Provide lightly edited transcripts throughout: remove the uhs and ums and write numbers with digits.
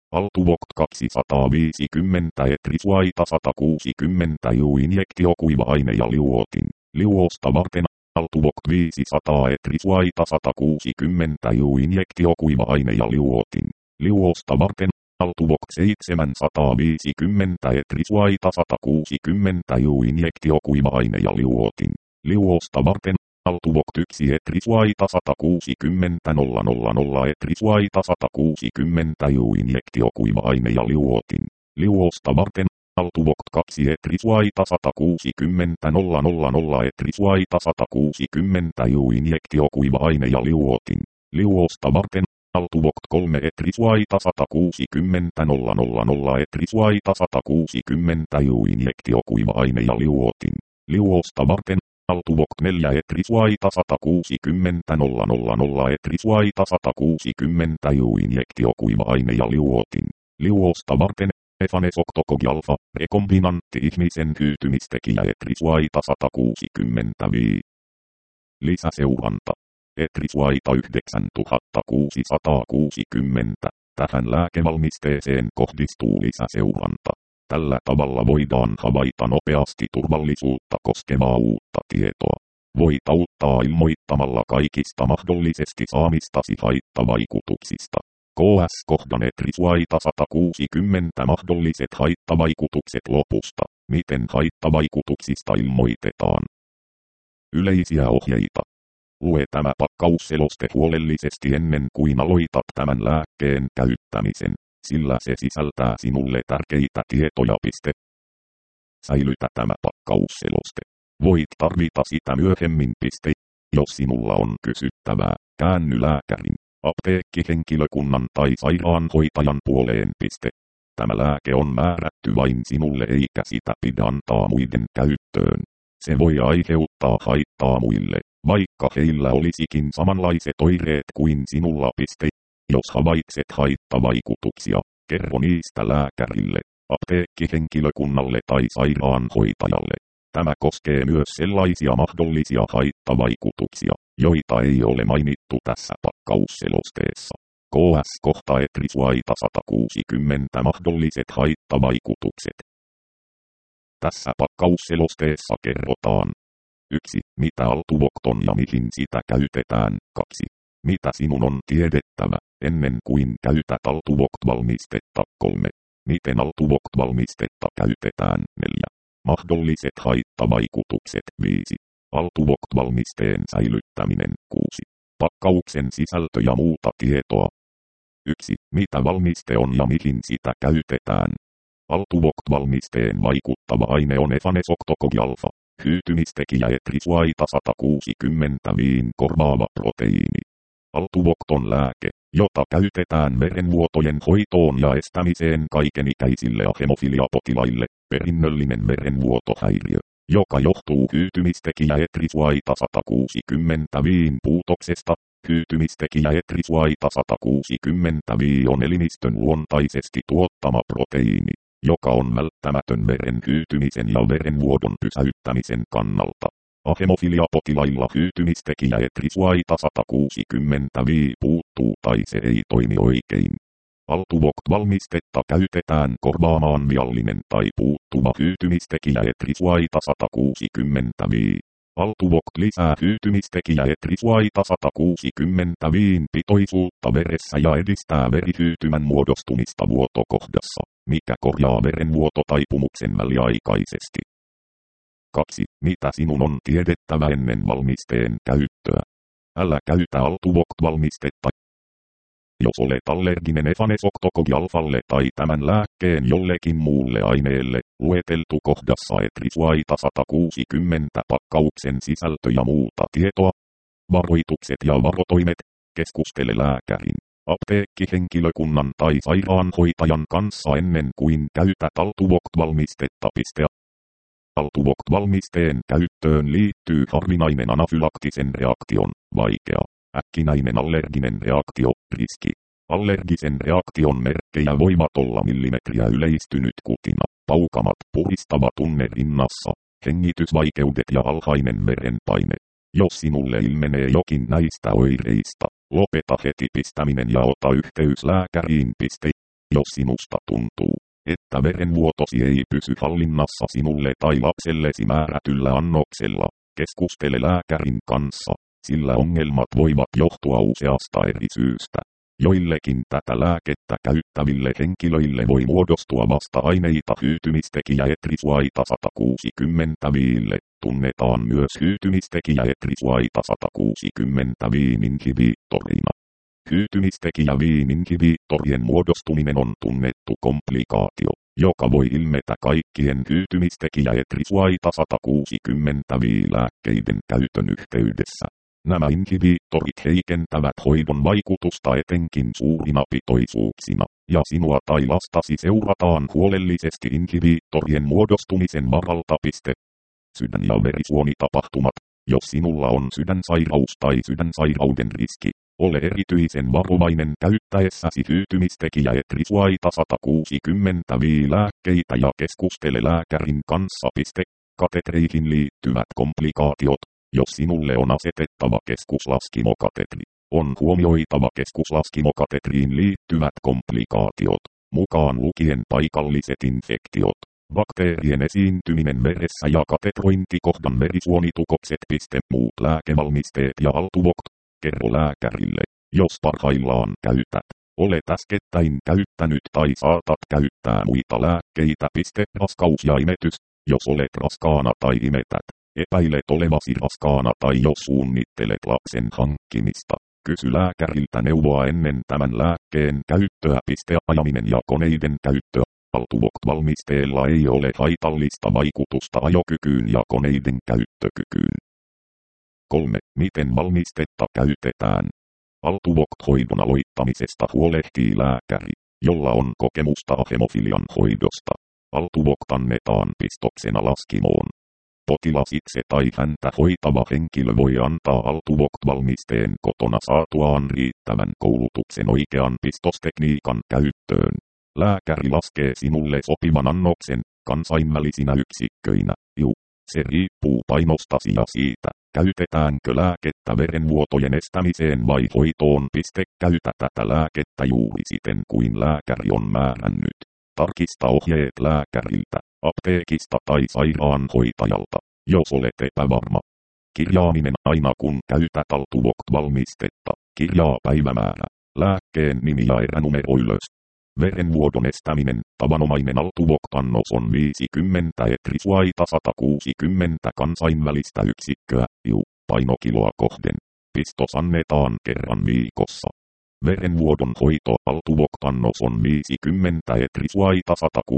Altuvoct 250 Etrisuaita 160 injektio kuiva-aine ja liuotin. Liuosta varten Altuvoct 500 Etrisuaita 160 injektio kuiva-aine ja liuotin. Liuosta varten Altuvoct 750 Etrisuaita 160 injektio kuiva-aine ja liuotin. Liuosta varten Altuvoct 1 Etrisuaita 160 000 Etrisuaita 160 injektio kuiva-aine ja liuotin. Liuosta varten Altuvoct 2 Etrisuaita 160 000 Etrisuaita 160 injektio kuiva-aine ja liuotin. Liuosta varten Altuvoct 3 Etrisuaita 160 000 Etrisuaita 160 injektio kuiva-aine ja liuotin. Liuosta varten Altuvoct 4 Etrisuaita 160 000 Etrisuaita 160 injektio kuiva-aine ja liuotin. Liuosta varten Efanesoctocog alfa rekombinantti ihmisen hyytymistekijä Etrisuaita 165. Lisäseuranta. Etrisuaita 9660. Tähän lääkevalmisteeseen kohdistuu lisäseuranta. Tällä tavalla voidaan havaita nopeasti turvallisuutta koskevaa uutta tietoa. Voit auttaa ilmoittamalla kaikista mahdollisesti saamistasi haittavaikutuksista. KS-kohdan Etrisuaita 160 mahdolliset haittavaikutukset lopusta. Miten haittavaikutuksista ilmoitetaan? Yleisiä ohjeita. Lue tämä pakkausseloste huolellisesti ennen kuin aloitat tämän lääkkeen käyttämisen, sillä se sisältää sinulle tärkeitä tietoja. Säilytä tämä pakkausseloste. Voit tarvita sitä myöhemmin. Jos sinulla on kysyttävää, käänny lääkärin, apteekkihenkilökunnan tai sairaanhoitajan puoleen. Tämä lääke on määrätty vain sinulle eikä sitä pidä antaa muiden käyttöön. Se voi aiheuttaa haittaa muille, vaikka heillä olisikin samanlaiset oireet kuin sinulla. Jos havaitset haittavaikutuksia, kerro niistä lääkärille, apteekkihenkilökunnalle tai sairaanhoitajalle. Tämä koskee myös sellaisia mahdollisia haittavaikutuksia, joita ei ole mainittu tässä pakkausselosteessa. KS-kohta Etrisuaita 160 mahdolliset haittavaikutukset. Tässä pakkausselosteessa kerrotaan: 1. Mitä Altuvoct on ja mihin sitä käytetään. 2. Mitä sinun on tiedettävä ennen kuin käytät Altuvoct-valmistetta. 3. Miten Altuvoct-valmistetta käytetään. 4. Mahdolliset haittavaikutukset. 5. Altuvoct-valmisteen säilyttäminen. 6. Pakkauksen sisältö ja muuta tietoa. 1. Mitä valmiste on ja mihin sitä käytetään. Altuvoct-valmisteen vaikuttava aine on Efanesoctocog alfa, hyytymistekijä Etrisuaita 160 korvaava proteiini. Altuvoct on lääke, jota käytetään verenvuotojen hoitoon ja estämiseen kaikenikäisille hemofiliapotilaille, perinnöllinen verenvuotohäiriö, joka johtuu hyytymistekijä Etrisuaita 160 puutoksesta. Hyytymistekijä Etrisuaita 160 on elimistön luontaisesti tuottama proteiini, joka on välttämätön veren hyytymisen ja verenvuodon pysäyttämisen kannalta. Hemofiliapotilailla hyytymistekijä Etrisuaita 160 puuttuu tai se ei toimi oikein. Altuvoct-valmistetta käytetään korvaamaan viallinen tai puuttuva hyytymistekijä Etrisuaita 160. Altuvoct lisää hyytymistekijä Etrisuaita 160 pitoisuutta veressä ja edistää verihyytymän muodostumista vuotokohdassa, mikä korjaa verenvuototaipumuksen väliaikaisesti. 2. Mitä sinun on tiedettävä ennen valmisteen käyttöä? Älä käytä Altuvoct-valmistetta, jos olet allerginen Efanesoctocog alfalle tai tämän lääkkeen jollekin muulle aineelle. Lueteltu kohdassa Etrisuaita 160 pakkauksen sisältö ja muuta tietoa. Varoitukset ja varotoimet. Keskustele lääkärin, apteekkihenkilökunnan tai sairaanhoitajan kanssa ennen kuin käytät Altuvoct-valmistetta. Altuvoct-valmisteen käyttöön liittyy harvinainen anafylaktisen reaktion, vaikea, äkkinäinen allerginen reaktio, riski. Allergisen reaktion merkkejä voivat olla millimetriä yleistynyt kutina, paukamat, puristava tunne rinnassa, hengitysvaikeudet ja alhainen verenpaine. Jos sinulle ilmenee jokin näistä oireista, lopeta heti pistäminen ja ota yhteys lääkäriin. jos sinusta tuntuu, että verenvuotosi ei pysy hallinnassa sinulle tai lapsellesi määrätyllä annoksella, keskustele lääkärin kanssa, sillä ongelmat voivat johtua useasta eri syystä. Joillekin tätä lääkettä käyttäville henkilöille voi muodostua vasta-aineita hyytymistekijä etrisuaita 160-viille, tunnetaan myös hyytymistekijä etrisuaita 160-viin inhibiittorina. Hyytymistekijä-viin inhibiittorien muodostuminen on tunnettu komplikaatio, joka voi ilmetä kaikkien hyytymistekijä etrisuaita 160-lääkkeiden käytön yhteydessä. Nämä inhibiittorit heikentävät hoidon vaikutusta etenkin suurina pitoisuuksina, ja sinua tai lastasi seurataan huolellisesti inhibiittorien muodostumisen varalta. Sydän- ja verisuonitapahtumat. Jos sinulla on sydänsairaus tai sydänsairauden riski, ole erityisen varovainen käyttäessäsi hyytymistekijä etrisuaita 160-lääkkeitä ja keskustele lääkärin kanssa. Katetreihin liittyvät komplikaatiot. Jos sinulle on asetettava keskuslaskimokatetri, on huomioitava keskuslaskimokatetriin liittyvät komplikaatiot, mukaan lukien paikalliset infektiot, bakteerien esiintyminen veressä ja katetrointikohdan verisuonitukokset. Muut lääkevalmisteet ja altuvokt. Kerro lääkärille, jos parhaillaan käytät, olet äskettäin käyttänyt tai saatat käyttää muita lääkkeitä. Raskaus ja imetys. Jos olet raskaana tai imetät, epäilet olevasi raskaana tai jos suunnittelet lapsen hankkimista, kysy lääkäriltä neuvoa ennen tämän lääkkeen käyttöä. Ajaminen ja koneiden käyttö. Altuvokt-valmisteella ei ole haitallista vaikutusta ajokykyyn ja koneiden käyttökykyyn. 3. Miten valmistetta käytetään? Altuvokt-hoidon aloittamisesta huolehtii lääkäri, jolla on kokemusta hemofilian hoidosta. Altuvokt annetaan pistoksena laskimoon. Potilas itse tai häntä hoitava henkilö voi antaa altuvokt-valmisteen kotona saatuaan riittävän koulutuksen oikean pistostekniikan käyttöön. Lääkäri laskee sinulle sopivan annoksen kansainvälisinä yksikköinä. Se riippuu painostasi ja siitä, käytetäänkö lääkettä verenvuotojen estämiseen vai hoitoon. Käytä tätä lääkettä juuri siten kuin lääkäri on määrännyt. Tarkista ohjeet lääkäriltä, apteekista tai sairaanhoitajalta, jos olet epävarma. Kirjaaminen. Aina kun käytät altuvokt-valmistetta, kirjaa päivämäärä, lääkkeen nimi ja eränumero ylös. Verenvuodon estäminen. Tavanomainen altuvokt-annos on 50 etrisuaita 160 kansainvälistä yksikköä, painokiloa kohden. Pistos annetaan kerran viikossa. Verenvuodon hoito. Altuvokt-annos on 50 etrisuaita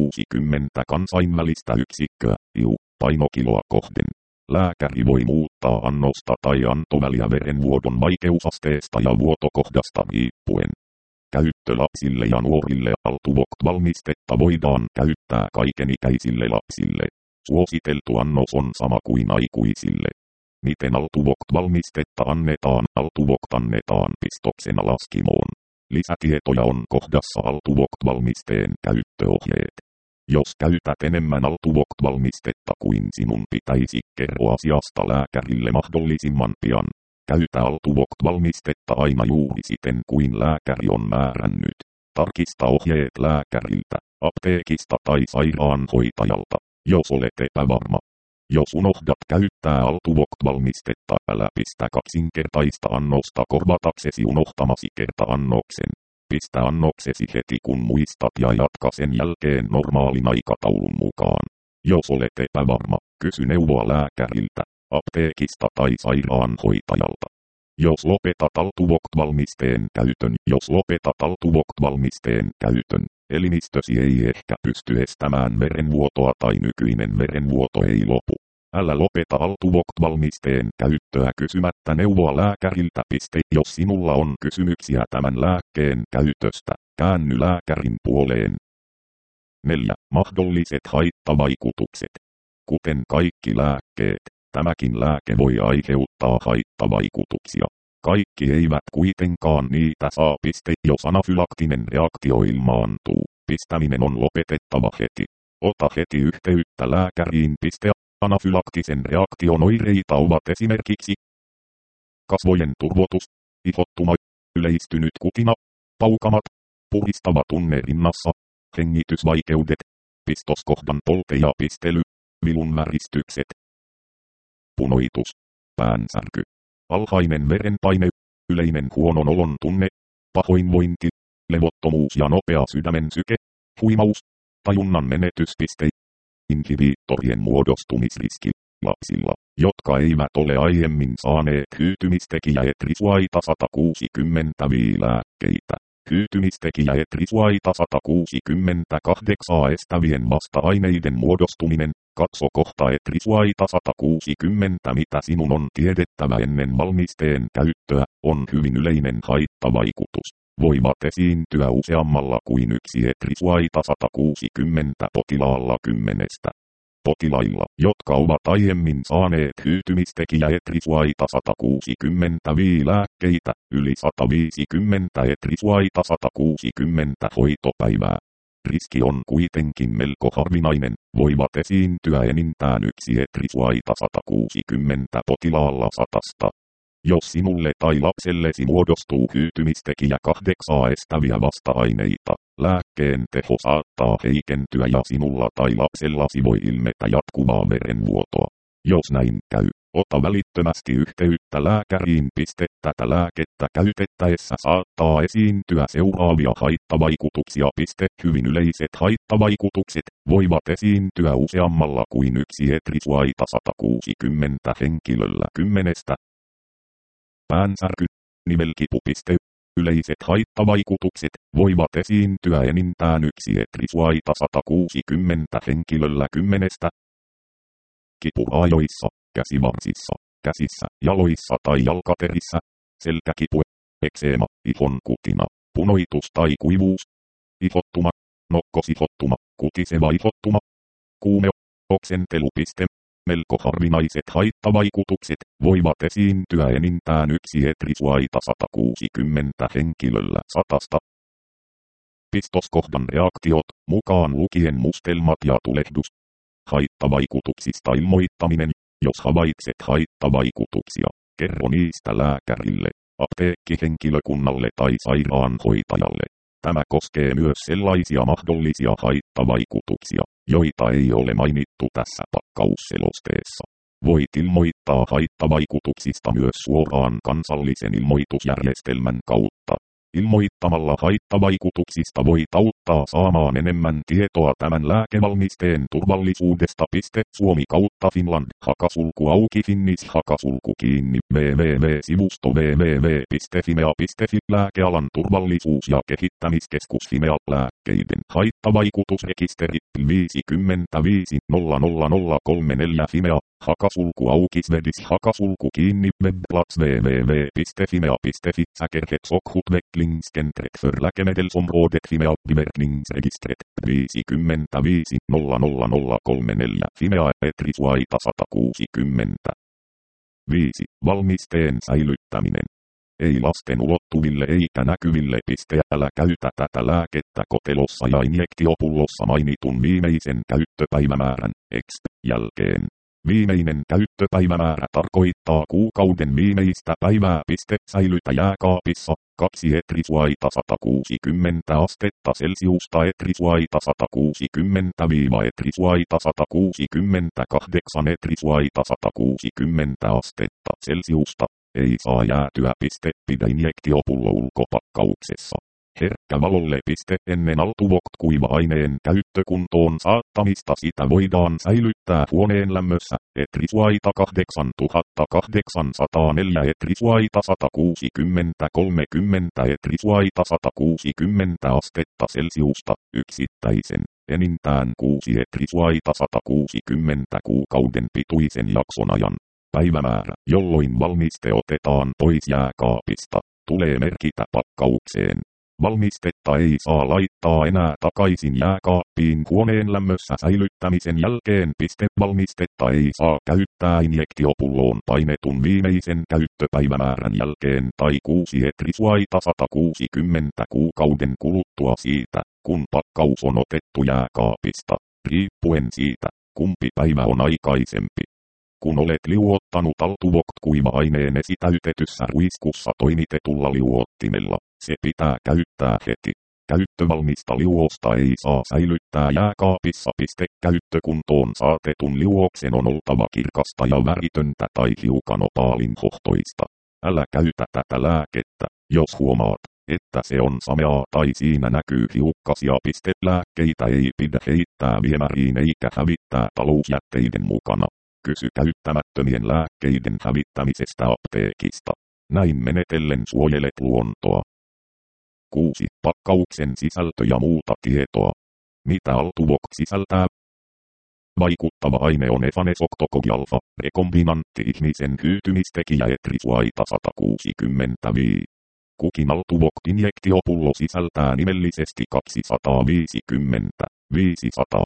160 kansainvälistä yksikköä, painokiloa kohden. Lääkäri voi muuttaa annosta tai antoväliä verenvuodon vaikeusasteesta ja vuotokohdasta riippuen. Käyttö lapsille ja nuorille. Altuvokt-valmistetta voidaan käyttää kaikenikäisille lapsille. Suositeltu annos on sama kuin aikuisille. Miten altuvokt-valmistetta annetaan? Altuvokt annetaan pistoksena laskimoon. Lisätietoja on kohdassa altuvokt-valmisteen käyttöohjeet. Jos käytät enemmän altuvokt-valmistetta kuin sinun pitäisi, kerro asiasta lääkärille mahdollisimman pian. Käytä altuvokt-valmistetta aina juuri siten kuin lääkäri on määrännyt. Tarkista ohjeet lääkäriltä, apteekista tai sairaanhoitajalta, jos olet epävarma. Jos unohdat käyttää altuvokt-valmistetta, älä pistä kaksinkertaista annosta korvataksesi unohtamasi kerta-annoksen. Pistä annoksesi heti kun muistat ja jatka sen jälkeen normaalin aikataulun mukaan. Jos olet epävarma, kysy neuvoa lääkäriltä, apteekista tai sairaanhoitajalta. Jos lopetat altuvokt-valmisteen käytön, elimistösi ei ehkä pysty estämään verenvuotoa tai nykyinen verenvuoto ei lopu. Älä lopeta altuvokt-valmisteen käyttöä kysymättä neuvoa lääkäriltä. Jos sinulla on kysymyksiä tämän lääkkeen käytöstä, käänny lääkärin puoleen. 4. Mahdolliset haittavaikutukset. Kuten kaikki lääkkeet, tämäkin lääke voi aiheuttaa haittavaikutuksia. Kaikki eivät kuitenkaan niitä saa. Jos anafylaktinen reaktio ilmaantuu, pistäminen on lopetettava heti. Ota heti yhteyttä lääkäriin. Anafylaktisen reaktion oireita ovat esimerkiksi kasvojen turvotus, ihottuma, yleistynyt kutina, paukamat, Puhistava tunne rinnassa. Hengitysvaikeudet. Pistoskohdan polte ja pistely. Vilun väristykset. Punoitus. Päänsärky. Alhainen verenpaine. Yleinen huonon olon tunne. Pahoinvointi. Levottomuus ja nopea sydämen syke. Huimaus. Tajunnan menetyspiste. Inhibiittorien muodostumisriski. Lapsilla, jotka eivät ole aiemmin saaneet hyytymistekijä etrisuaita 160 lääkkeitä. Hyytymistekijä etrisuaita 168 estävien vasta-aineiden muodostuminen. Katso kohta etrisuaita 160 mitä sinun on tiedettävä ennen valmisteen käyttöä, on hyvin yleinen haittavaikutus. Voivat esiintyä useammalla kuin yksi etrisuaita 160 potilaalla 10. Potilailla, jotka ovat aiemmin saaneet hyytymistekijä etrisuaita 160 lääkkeitä, yli 150 etrisuaita 160 hoitopäivää. Riski on kuitenkin melko harvinainen, voivat esiintyä enintään yksi etrisuaita 160 potilaalla 100. Jos sinulle tai lapsellesi muodostuu hyytymistekijä 8 estäviä vasta-aineita, lääkkeen teho saattaa heikentyä ja sinulla tai lapsellasi voi ilmetä jatkuvaa verenvuotoa. Jos näin käy, ota välittömästi yhteyttä lääkäriin. Tätä lääkettä käytettäessä saattaa esiintyä seuraavia haittavaikutuksia. Hyvin yleiset haittavaikutukset voivat esiintyä useammalla kuin yksi etrisuaita 160 henkilöllä 10. Päänsärky, nivelkipu. Yleiset haittavaikutukset voivat esiintyä enintään yksi etrisuaita 160 henkilöllä 10. Kipu ajoissa, käsivarsissa, käsissä, jaloissa tai jalkaterissä. Selkäkipu, ekseema, ihon kutina, punoitus tai kuivuus. Ihottuma, nokkosihottuma, kutiseva ihottuma. Kuume, oksentelu. Melko harvinaiset haittavaikutukset voivat esiintyä enintään yksi etrisuaita 160 henkilöllä 100. Pistoskohdan reaktiot, mukaan lukien mustelmat ja tulehdus. Haittavaikutuksista ilmoittaminen. Jos havaitset haittavaikutuksia, kerro niistä lääkärille, apteekkihenkilökunnalle tai sairaanhoitajalle. Tämä koskee myös sellaisia mahdollisia haittavaikutuksia, joita ei ole mainittu tässä pakkausselosteessa. Voit ilmoittaa haittavaikutuksista myös suoraan kansallisen ilmoitusjärjestelmän kautta. Ilmoittamalla haittavaikutuksista voit auttaa saamaan enemmän tietoa tämän lääkevalmisteen turvallisuudesta. Suomi kautta Finland, hakasulku auki finnis hakasulku kiinni, www.sivusto www.fimea.fi. Lääkealan turvallisuus- ja kehittämiskeskus Fimea. Lääkkeiden haittavaikutusrekisteri 55 00034 Fimea. Hakasulku auki svedis hakasulku kiinni webplats www.fimea.fi. Säkerhetsokhut vecklingskentrek för läkemedelsområdet Fimea biverkningsregistret 55 00034 Fimea etrisuaita 160. 5. Valmisteen säilyttäminen. Ei lasten ulottuville eikä näkyville. Älä käytä tätä lääkettä kotelossa ja injektiopullossa mainitun viimeisen käyttöpäivämäärän jälkeen. Viimeinen käyttöpäivämäärä tarkoittaa kuukauden viimeistä päivää. Säilytä jääkaapissa 2 etrisuaita 160 astetta Celsiusta etrisuaita 160-etrisuaita 168 etrisuaita 160 astetta Celsiusta. Ei saa jäätyä. Pidä injektiopullo ulkopakkauksessa. Herkkä valolle. Ennen altuvokt kuiva-aineen käyttökuntoon saattamista sitä voidaan säilyttää huoneen lämmössä. Etrisuaita 8804 etrisuaita 160-30 etrisuaita 160 astetta Celsiusta yksittäisen. Enintään 6 etrisuaita 160 kuukauden pituisen jakson ajan. Päivämäärä, jolloin valmiste otetaan pois jääkaapista, tulee merkitä pakkaukseen. Valmistetta ei saa laittaa enää takaisin jääkaappiin huoneen lämmössä säilyttämisen jälkeen. Valmistetta ei saa käyttää injektiopulloon painetun viimeisen käyttöpäivämäärän jälkeen tai 6 etrisuaita 160 kuukauden kuluttua siitä, kun pakkaus on otettu jääkaapista, riippuen siitä, kumpi päivä on aikaisempi. Kun olet liuottanut altuvokt kuiva-aineen esitäytetyssä ruiskussa toimitetulla liuottimella, se pitää käyttää heti. Käyttövalmista liuosta ei saa säilyttää jääkaapissa. Käyttökuntoon saatetun liuoksen on oltava kirkasta ja väritöntä tai hiukan opaalinhohtoista. Älä käytä tätä lääkettä, jos huomaat, että se on sameaa tai siinä näkyy hiukkasia. Lääkkeitä ei pidä heittää viemäriin eikä hävittää talousjätteiden mukana. Kysy käyttämättömien lääkkeiden hävittämisestä apteekista. Näin menetellen suojelet luontoa. 6. Pakkauksen sisältö ja muuta tietoa. Mitä Altuvoct sisältää? Vaikuttava aine on efanesoctocog-alfa, rekombinantti ihmisen hyytymistekijä etrisuaita 165. Kukin Altuvoct-injektiopullo sisältää nimellisesti 250, 500,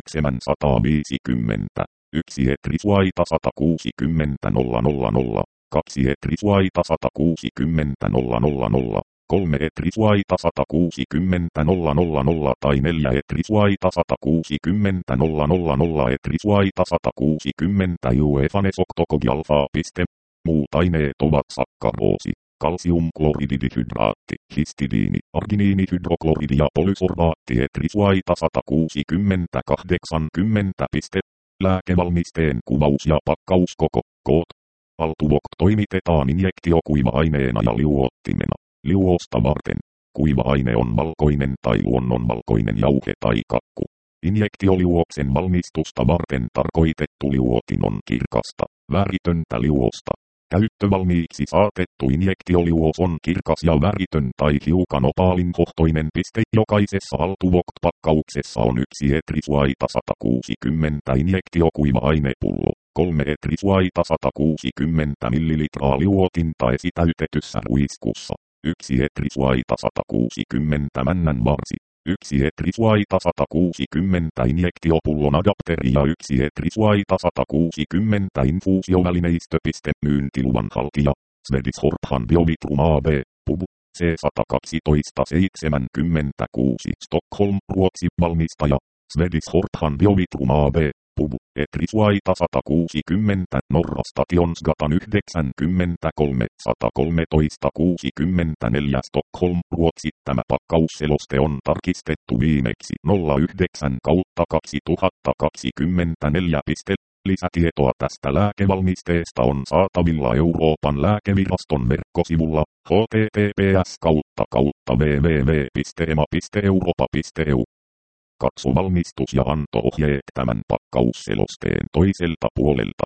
750, 1 etrisuaita 160 000, 2 etrisuaita 160 000, 3 etrisuaita 160 000 tai 4 etrisuaita 160 000 etrisuaita 160 efanesoctocog-alfaa. Muut aineet ovat sakkaroosi, kalsiumklorididhydraatti, histidiini, arginiinihydrokloridi ja polysorbaatti etrisuaita 160 80. Lääkevalmisteen kuvaus ja pakkauskoko. Koot. Altuvoct toimitetaan injektiokuiva-aineena ja liuottimena. Liuosta varten. Kuiva-aine on valkoinen tai luonnonvalkoinen jauhe tai kakku. Injektioliuoksen valmistusta varten tarkoitettu liuotin on kirkasta, väritöntä liuosta. Käyttövalmiiksi saatettu injektioliuos on kirkas ja väritön tai hiukan opaalinhohtoinen. Jokaisessa Altuvoct-pakkauksessa on 1 etrisuaita 160 injektiokuiva-ainepullo, 3 etrisuaita 160 ml liuotinta esitäytetyssä ruiskussa, 1 etrisuaita 160 männän varsi, 1 etrisuaita 160 injektiopullon adapteri ja 1 etrisuaita 160 infuusiovälineistö. Myyntiluvan haltija, Swedish Orphan Biovitrum AB, pub. C112 76, Stockholm, Ruotsi. Valmistaja, Swedish Orphan Biovitrum AB, pub. Etrisuaita 160, Norra Stationsgatan 93, 113 64 Stockholm, Ruotsi. Tämä pakkausseloste on tarkistettu viimeksi 09/2024. Lisätietoa tästä lääkevalmisteesta on saatavilla Euroopan lääkeviraston verkkosivulla https://www.ema.europa.eu. Katso valmistus- ja anto-ohjeet tämän pakkausselosteen toiselta puolelta.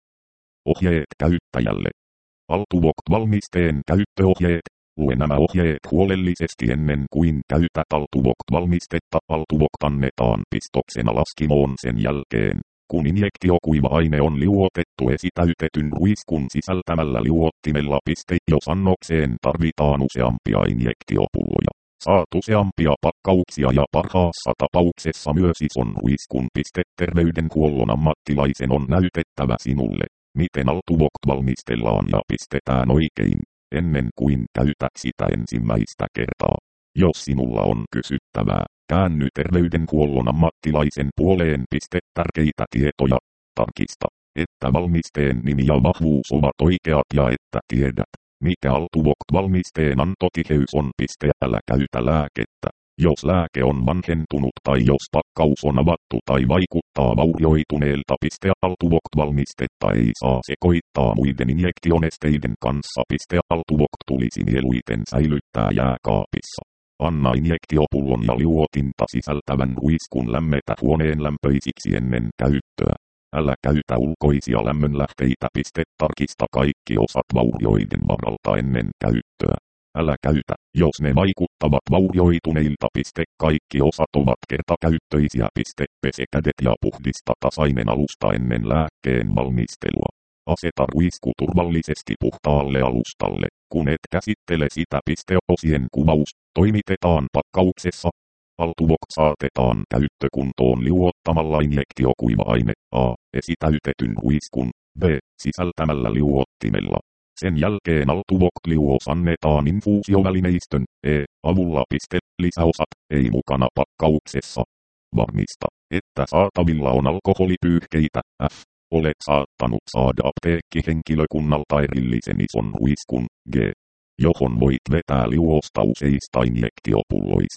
Ohjeet käyttäjälle. Altuvoct-valmisteen käyttöohjeet. Lue nämä ohjeet huolellisesti ennen kuin käytät Altuvoct-valmistetta. Altuvoct annetaan pistoksena laskimoon sen jälkeen, kun injektiokuiva-aine on liuotettu esitäytetyn ruiskun sisältämällä liuottimella. Jos annokseen tarvitaan useampia injektiopulloja, saat useampia pakkauksia ja parhaassa tapauksessa myös ison ruiskun. Terveydenhuollon ammattilaisen on näytettävä sinulle, miten Altuvoct valmistellaan ja pistetään oikein, ennen kuin käytät sitä ensimmäistä kertaa. Jos sinulla on kysyttävää, käänny terveydenhuollon ammattilaisen puoleen. Tärkeitä tietoja. Tarkista, että valmisteen nimi ja vahvuus ovat oikeat ja että tiedät, mikä Altuvoct-valmisteen antotiheys on. Älä käytä lääkettä, jos lääke on vanhentunut tai jos pakkaus on avattu tai vaikuttaa vaurioituneelta. Altuvoct-valmistetta ei saa sekoittaa muiden injektionesteiden kanssa. Altuvoct tulisi mieluiten säilyttää jääkaapissa. Anna injektiopullon ja liuotinta sisältävän ruiskun lämmetä huoneen lämpöisiksi ennen käyttöä. Älä käytä ulkoisia lämmönlähteitä. Tarkista kaikki osat vaurioiden varalta ennen käyttöä. Älä käytä, jos ne vaikuttavat vaurioituneilta. Kaikki osat ovat kertakäyttöisiä. Pese kädet ja puhdista tasainen alusta ennen lääkkeen valmistelua. Aseta ruisku turvallisesti puhtaalle alustalle, kun et käsittele sitä. Osien kuvaus toimitetaan pakkauksessa. Altuvoct saatetaan käyttökuntoon liuottamalla injektiokuiva-aine A. esitäytetyn ruiskun B. sisältämällä liuottimella. Sen jälkeen Altuvoct-liuos annetaan infuusiovälineistön E. avulla. Lisäosat ei mukana pakkauksessa. Varmista, että saatavilla on alkoholipyyhkeitä. F. Olet saattanut saada apteekkihenkilökunnalta erillisen ison ruiskun G. johon voit vetää liuosta useista injektiopulloista.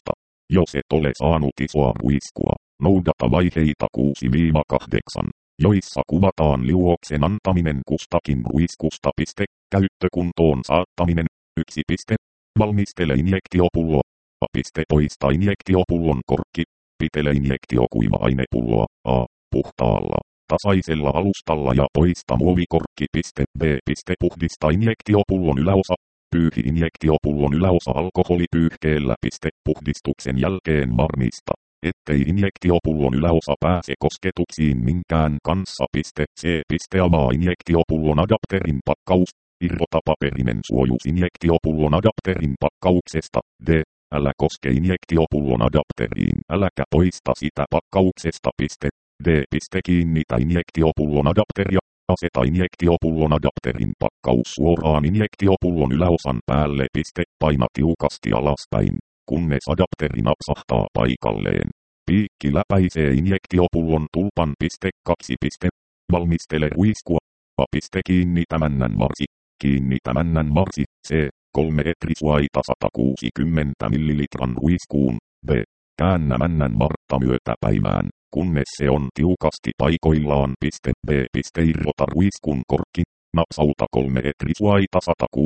Jos et ole saanut isoa ruiskua, noudata vaiheita 6-8, joissa kuvataan liuoksen antaminen kustakin ruiskusta. Käyttökuntoon saattaminen. 1. Valmistele injektiopullo. Poista injektiopullon korkki. Pitele injektiokuiva-ainepulloa A. Puhtaalla, tasaisella alustalla ja poista muovikorkki. B. Puhdista injektiopullon yläosa. Pyyhi injektiopullon yläosa alkoholipyyhkeellä. Puhdistuksen jälkeen varmista, ettei injektiopullon yläosa pääse kosketuksiin minkään kanssa. C. Avaa injektiopullon adapterin pakkaus. Irrota paperinen suojus injektiopullon adapterin pakkauksesta. D. Älä koske injektiopullon adapteriin. Äläkä poista sitä pakkauksesta. D. Kiinnitä injektiopullon adapteria. Aseta injektiopullon adapterin pakkaus suoraan injektiopullon yläosan päälle. Paina tiukasti alaspäin, kunnes adapteri napsahtaa paikalleen. Piikki läpäisee injektiopullon tulpan. 2. Valmistele ruiskua. Kiinnitämännän varsi. Kiinnitämännän varsi. C. 3 etrisuaita 160 ml ruiskuun. B. Käännämännän vartta myötäpäivään, kunnes se on tiukasti paikoillaan. B. Irrota ruiskun korkki. Napsauta 3 etrisuaita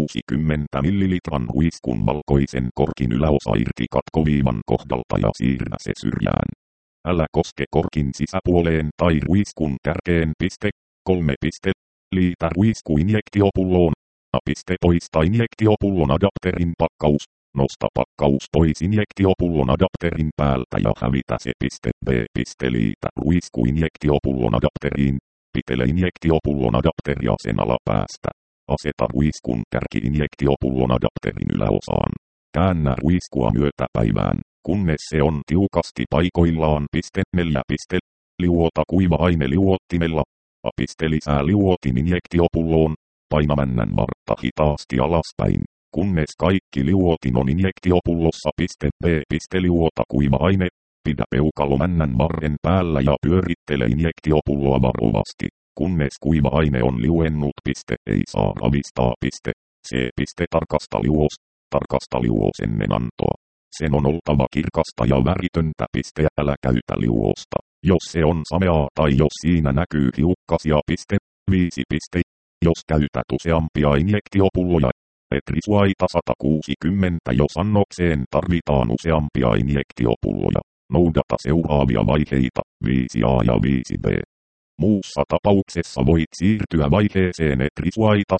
160 ml ruiskun valkoisen korkin yläosa irti katkoviivan kohdalta ja siirrä se syrjään. Älä koske korkin sisäpuoleen tai ruiskun kärkeen. 3. Liitä ruisku injektiopulloon. Poista injektiopullon adapterin pakkaus. Nosta pakkaus pois injektiopullon adapterin päältä ja hävitä se. B. Liitä ruisku injektiopullon adapteriin. Pitele injektiopullon adapteria sen alapäästä. Aseta ruiskun kärki injektiopullon adapterin yläosaan. Käännä ruiskua myötäpäivään, kunnes se on tiukasti paikoillaan. 4. Liuota kuiva-aine liuottimella. Lisää liuotin injektiopulloon. Paina männän vartta hitaasti alaspäin, kunnes kaikki liuotin on injektiopullossa. B. Liuota kuiva-aine. Pidä peukalo männän varren päällä ja pyörittele injektiopulloa varovasti, kunnes kuiva-aine on liuennut. Ei saa ravistaa. C. Tarkasta liuos. Tarkasta liuos ennen antoa. Sen on oltava kirkasta ja väritöntä. Älä käytä liuosta, jos se on sameaa tai jos siinä näkyy hiukkasia. 5. Jos käytät useampia injektiopulloja, etrisuaita 160 jos annokseen tarvitaan useampia injektiopulloja. Noudata seuraavia vaiheita, 5a ja 5b. Muussa tapauksessa voit siirtyä vaiheeseen etrisuaita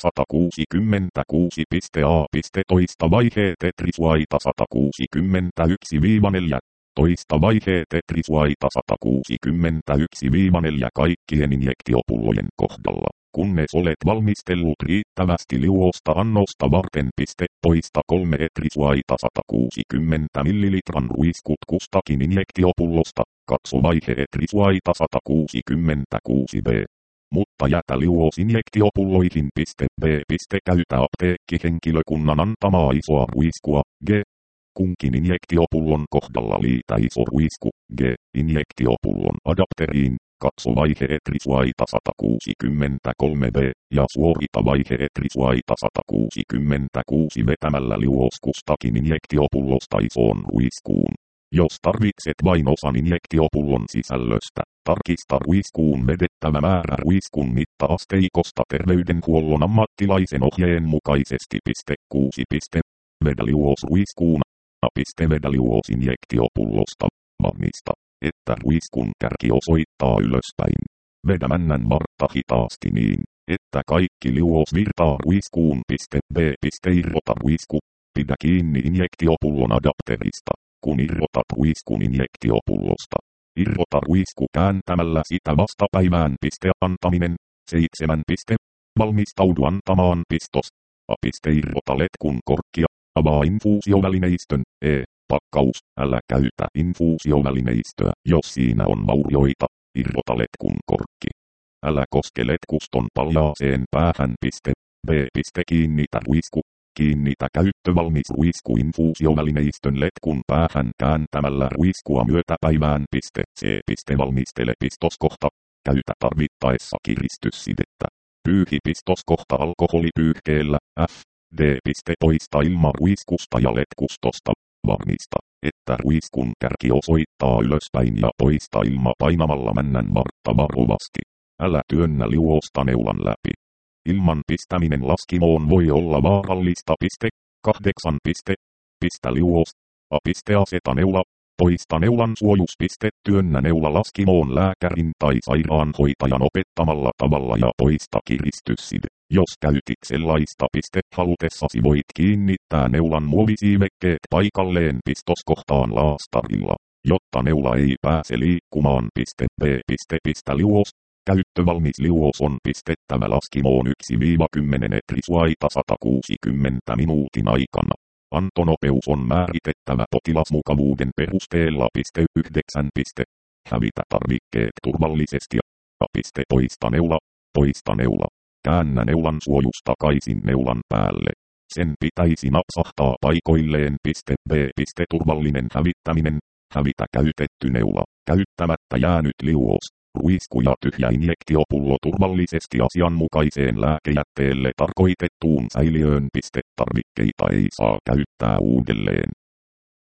166. A. Toista vaiheet etrisuaita 161-4. Toista vaiheet etrisuaita 161-4 kaikkien injektiopullojen kohdalla, kunnes olet valmistellut riittävästi liuosta annosta varten. Poista 3 etrisuaita 160 ml ruiskut kustakin injektiopullosta. Katso vaihe etrisuaita 166b. Mutta jätä liuos injektiopulloihin. B. Käytä apteekkihenkilökunnan antamaa isoa ruiskua. G. Kunkin injektiopullon kohdalla liitä iso ruisku. G. Injektiopullon adapteriin. Katso vaihe etrisuaita 163b ja suorita vaihe etrisuaita 166 vetämällä liuos kustakin injektiopullosta isoon ruiskuun. Jos tarvitset vain osan injektiopullon sisällöstä, tarkista ruiskuun vedettävä määrä ruiskun mitta-asteikosta terveydenhuollon ammattilaisen ohjeen mukaisesti. 6. Vedä liuos ruiskuun. Vedä liuos injektiopullosta. Varmista, että ruiskun kärki osoittaa ylöspäin. Vedä männän vartta hitaasti niin, että kaikki liuos virtaa ruiskuun. B. Irrota ruisku. Pidä kiinni injektiopullon adapterista, kun irrotat ruiskun injektiopullosta. Irrota ruisku kääntämällä sitä vastapäivään. Antaminen. 7. Valmistaudu antamaan pistos. Irrota letkun korkkia. Avaa infuusiovälineistön. Pakkaus. Älä käytä infuusiovälineistöä, jos siinä on vaurioita. Irrota letkun korkki. Älä koske letkuston paljaaseen päähän. B. Kiinnitä ruisku. Kiinnitä käyttövalmis ruisku infuusiovälineistön letkun päähän kääntämällä ruiskua myötäpäivään. C. Valmistele pistoskohta. Käytä tarvittaessa kiristyssidettä. Pyyhi pistoskohta alkoholipyyhkeellä. F. D. Poista ilma ruiskusta ja letkustosta. Varmista, että ruiskun kärki osoittaa ylöspäin ja poista ilma painamalla männän vartta varovasti. Älä työnnä liuosta neulan läpi. Ilman pistäminen laskimoon voi olla vaarallista. 8. Pistä liuos. Aseta neula. Poista neulan suojus. Työnnä neula laskimoon lääkärin tai sairaanhoitajan opettamalla tavalla ja poista kiristyssid. Jos käytit sellaista halutessasi voit kiinnittää neulan muovisiivekkeet paikalleen pistoskohtaan laastarilla, jotta neula ei pääse liikkumaan. B. Pistä liuos. Käyttövalmis liuos on pistettävä laskimoon 1-10 metri suaita 160 minuutin aikana. Antonopeus on määritettävä potilasmukavuuden perusteella. 9. Hävitä tarvikkeet turvallisesti ja poista neula. Käännä neulan suojus takaisin neulan päälle. Sen pitäisi napsahtaa paikoilleen. B. Turvallinen hävittäminen. Hävitä käytetty neula. Käyttämättä jäänyt liuos. Ruisku ja tyhjä injektiopullo turvallisesti asianmukaiseen lääkejätteelle tarkoitettuun säiliöön. Tarvikkeita ei saa käyttää uudelleen.